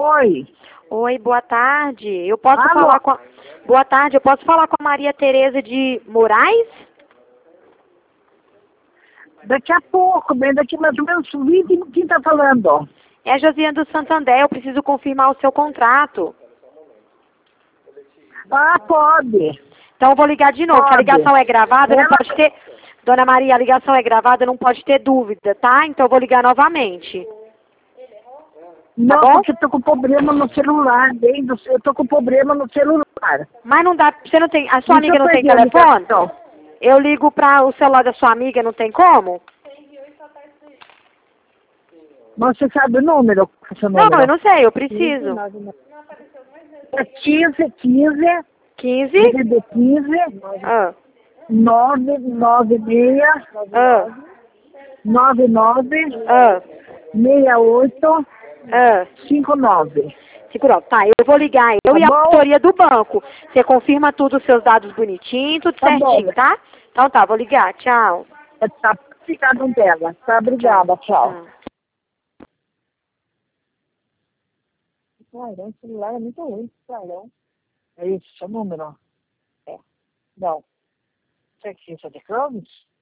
Oi. Oi, boa tarde. Eu posso Alô? falar com a... Boa tarde, eu posso falar com a Maria Tereza de Moraes? Daqui a pouco, bem daqui mais ou menos 20, quem tá falando? É a Josiane do Santander, eu preciso confirmar o seu contrato. Ah, pode. Então eu vou ligar de novo, que a Pode. ligação é gravada, não Ela- pode ter... Dona Maria, a ligação é gravada, não pode ter dúvida, tá? Então eu vou ligar novamente. Não, bom? porque eu tô com problema no celular, eu tô com problema no celular. Mas não dá, você não tem... A sua Deixa amiga eu não tem perder a telefone? ligação. Eu ligo para o celular da sua amiga, não tem como? Mas você sabe o número? O seu Não, número? eu não sei, eu preciso. É 15, 15? DVD 15, Ah, 996, ah, 99, ah, 68, ah. 59. Segura, tá, eu vou ligar, eu Tá e a bom? autoria do banco. Você confirma tudo, os seus dados bonitinhos, tudo Tá bom. certinho, tá? Então tá, vou ligar, tchau. Tá ficado dela. Tá, obrigada. Tchau. Caramba, esse celular é muito ruim, caramba. É isso, seu número? É. Não. Você aqui, você de Chrome?